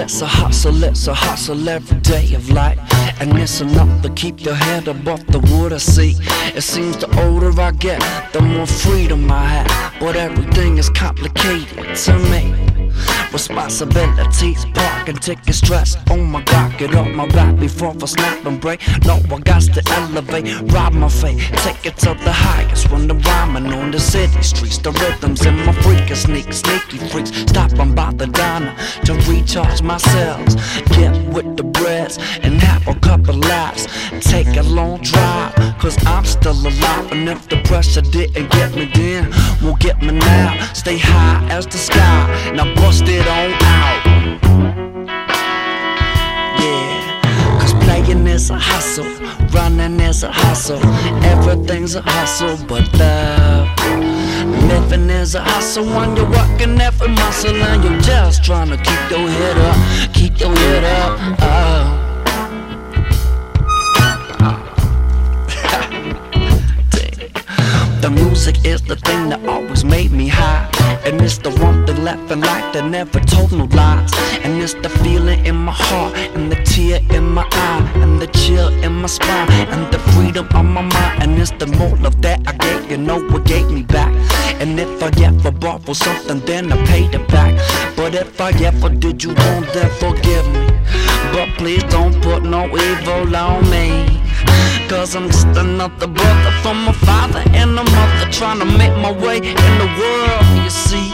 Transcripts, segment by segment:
It's a hustle every day of life. And it's enough to keep your head above the wood I see. It seems the older I get, the more freedom I have. But everything is complicated to me. Responsibilities, parking tickets, stress. Oh my God, get off my back before I snap and break. No, I got to elevate, rob my fate, take it to the highest. When I'm rhyming on the city streets, the rhythms in my freaking sneaky freaks. Stopping by the diner to recharge my cells. Get with the breads and have a couple laughs. Take a long drive, cause I'm still alive. And if the pressure didn't get me then, won't get me now. Stay high as the sky, now bust it on out. Yeah, cause playing is a hustle, running is a hustle. Everything's a hustle but love. Living is a hustle when you're working every muscle. And you're just trying to keep your head up, keep your head up. The music is the thing that always made me high. And it's the one thing left in life that never told no lies. And it's the feeling in my heart, and the tear in my eye, and the chill in my spine, and the freedom on my mind. And it's the more of that I gave, you know what gave me back. And if I ever borrowed something, then I paid it back. But if I ever did you wrong, then forgive me. But please don't put no evil on me. Cause I'm just another brother from a father and a mother, trying to make my way in the world, you see.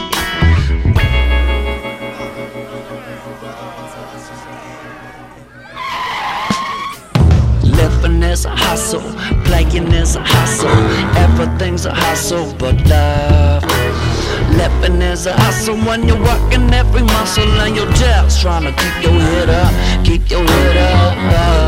Living is a hustle, playing is a hustle. Everything's a hustle but love. Living is a hustle when you're working every muscle. And you're just trying to keep your head up, keep your head up.